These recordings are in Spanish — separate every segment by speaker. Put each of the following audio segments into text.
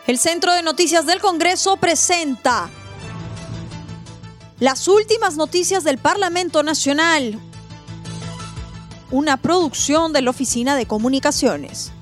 Speaker 1: El Centro de Noticias del Congreso presenta las últimas noticias del Parlamento Nacional, una producción de la Oficina de Comunicaciones.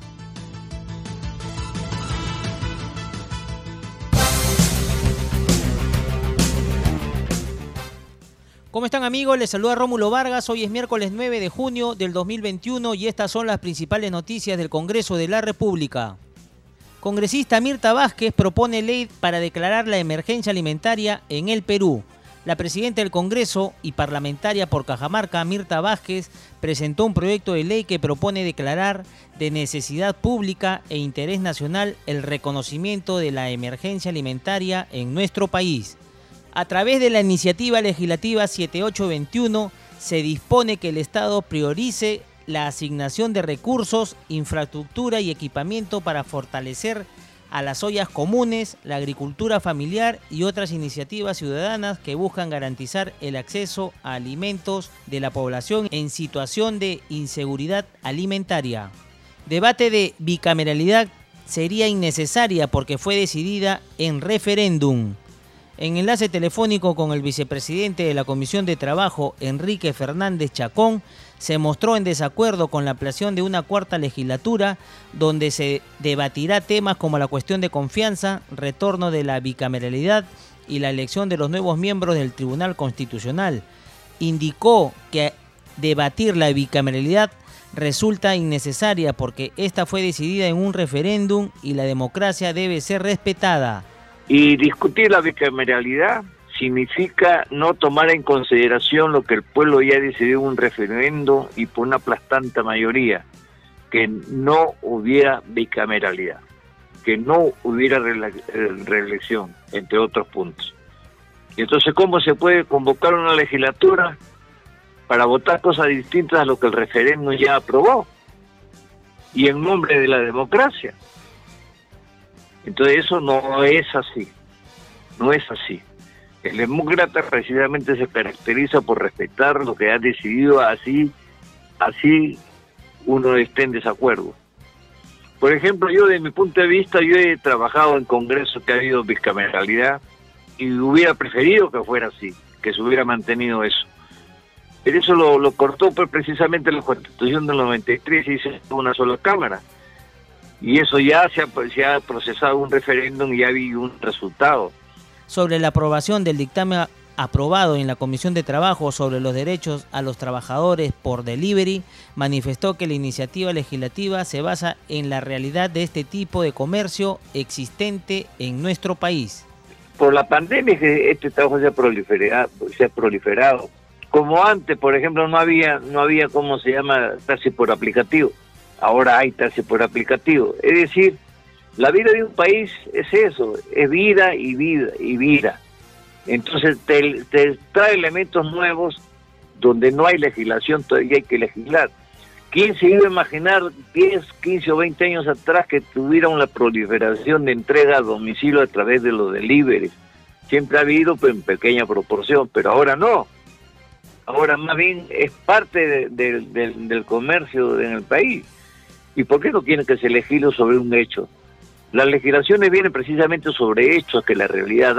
Speaker 2: ¿Cómo están, amigos? Les saluda Rómulo Vargas. Hoy es miércoles 9 de junio del 2021 y estas son las principales noticias del Congreso de la República. Congresista Mirta Vázquez propone ley para declarar la emergencia alimentaria en el Perú. La presidenta del Congreso y parlamentaria por Cajamarca, Mirta Vázquez, presentó un proyecto de ley que propone declarar de necesidad pública e interés nacional el reconocimiento de la emergencia alimentaria en nuestro país. A través de la iniciativa legislativa 7821 se dispone que el Estado priorice la asignación de recursos, infraestructura y equipamiento para fortalecer a las ollas comunes, la agricultura familiar y otras iniciativas ciudadanas que buscan garantizar el acceso a alimentos de la población en situación de inseguridad alimentaria. Debate de bicameralidad sería innecesaria porque fue decidida en referéndum. En enlace telefónico con el vicepresidente de la Comisión de Trabajo, Enrique Fernández Chacón, se mostró en desacuerdo con la ampliación de una cuarta legislatura, donde se debatirá temas como la cuestión de confianza, retorno de la bicameralidad y la elección de los nuevos miembros del Tribunal Constitucional. Indicó que debatir la bicameralidad resulta innecesaria porque esta fue decidida en un referéndum y la democracia debe ser respetada.
Speaker 3: Y discutir la bicameralidad significa no tomar en consideración lo que el pueblo ya decidió en un referendo y por una aplastante mayoría, que no hubiera bicameralidad, que no hubiera reelección, entre otros puntos. Y entonces, ¿cómo se puede convocar una legislatura para votar cosas distintas a lo que el referéndum ya aprobó? Y en nombre de la democracia. Entonces eso no es así, no es así. El demócrata precisamente se caracteriza por respetar lo que ha decidido, así uno esté en desacuerdo. Por ejemplo, yo desde mi punto de vista, yo he trabajado en congresos que ha habido bicameralidad y hubiera preferido que fuera así, que se hubiera mantenido eso. Pero eso lo cortó pues, precisamente la Constitución del 93 y hizo una sola cámara. Y eso ya se ha procesado un referéndum y ya habido un resultado.
Speaker 2: Sobre la aprobación del dictamen aprobado en la Comisión de Trabajo sobre los derechos a los trabajadores por delivery, manifestó que la iniciativa legislativa se basa en la realidad de este tipo de comercio existente en nuestro país.
Speaker 3: Por la pandemia que este trabajo se ha proliferado. Como antes, por ejemplo, no había ¿cómo se llama? Taxi por aplicativo. Ahora hay taxi por aplicativo. Es decir, la vida de un país es eso, es vida y vida y vida. Entonces te trae elementos nuevos donde no hay legislación, todavía hay que legislar. ¿Quién se iba a imaginar 10, 15 o 20 años atrás que tuviera una proliferación de entrega a domicilio a través de los deliveries? Siempre ha habido, pero en pequeña proporción, pero ahora no. Ahora más bien es parte del comercio en el país. ¿Y por qué no quieren que se legisle sobre un hecho? Las legislaciones vienen precisamente sobre hechos que la realidad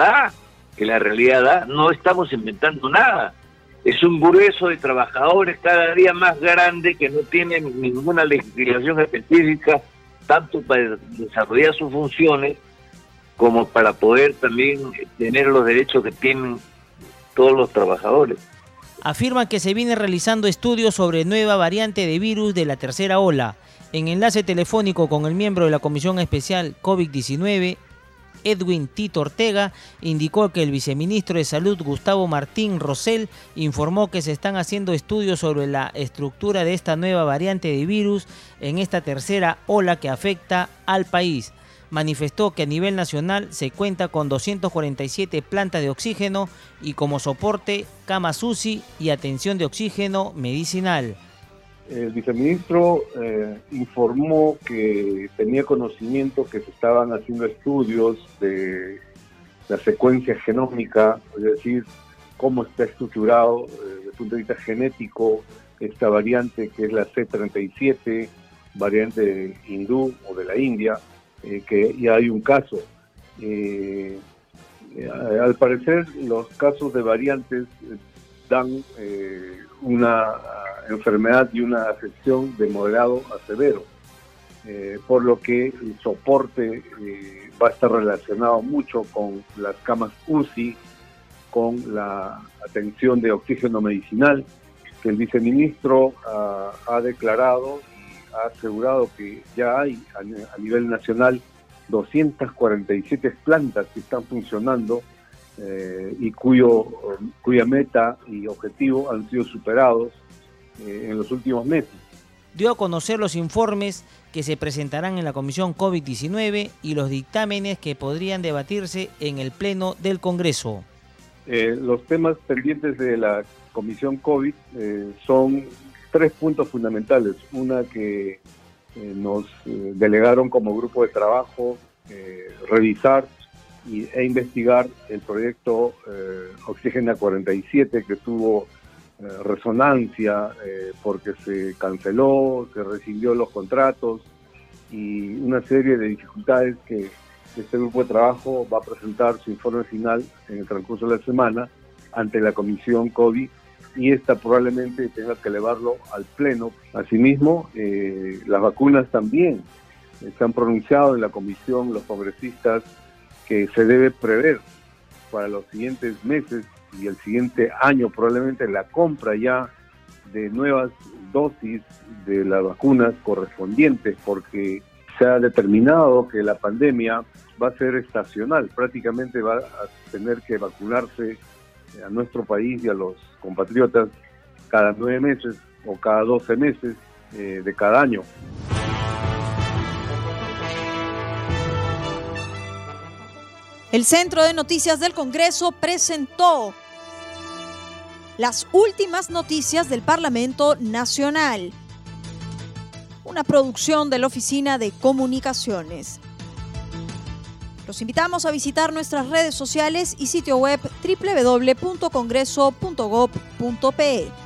Speaker 3: da, no estamos inventando nada. Es un grueso de trabajadores cada día más grande que no tienen ninguna legislación específica, tanto para desarrollar sus funciones como para poder también tener los derechos que tienen todos los trabajadores.
Speaker 2: Afirman que se viene realizando estudios sobre nueva variante de virus de la tercera ola. En enlace telefónico con el miembro de la Comisión Especial COVID-19, Edwin Tito Ortega, indicó que el viceministro de Salud, Gustavo Martín Rosell, informó que se están haciendo estudios sobre la estructura de esta nueva variante de virus en esta tercera ola que afecta al país. Manifestó que a nivel nacional se cuenta con 247 plantas de oxígeno y como soporte camas UCI y atención de oxígeno medicinal.
Speaker 4: El viceministro informó que tenía conocimiento que se estaban haciendo estudios de la secuencia genómica, es decir, cómo está estructurado desde el punto de vista genético esta variante que es la C37, variante hindú o de la India, que ya hay un caso Al parecer, los casos de variantes dan una enfermedad y una afección de moderado a severo, por lo que el soporte va a estar relacionado mucho con las camas UCI, con la atención de oxígeno medicinal, que el viceministro ha declarado y ha asegurado que ya hay a nivel nacional 247 plantas que están funcionando y cuya meta y objetivo han sido superados en los últimos meses.
Speaker 2: Dio a conocer los informes que se presentarán en la Comisión COVID-19 y los dictámenes que podrían debatirse en el Pleno del Congreso.
Speaker 4: Los temas pendientes de la Comisión COVID son 3 puntos fundamentales. Una que nos delegaron como grupo de trabajo revisar e investigar el proyecto Oxígena 47, que tuvo resonancia porque se canceló, se rescindió los contratos y una serie de dificultades que este grupo de trabajo va a presentar su informe final en el transcurso de la semana ante la Comisión COVID, y esta probablemente tenga que elevarlo al Pleno. Asimismo, las vacunas también se han pronunciado en la Comisión los congresistas que se debe prever para los siguientes meses y el siguiente año probablemente la compra ya de nuevas dosis de las vacunas correspondientes, porque se ha determinado que la pandemia va a ser estacional, prácticamente va a tener que vacunarse a nuestro país y a los compatriotas cada 9 meses o cada 12 meses de cada año.
Speaker 1: El Centro de Noticias del Congreso presentó las últimas noticias del Parlamento Nacional, una producción de la Oficina de Comunicaciones. Los invitamos a visitar nuestras redes sociales y sitio web www.congreso.gov.pe.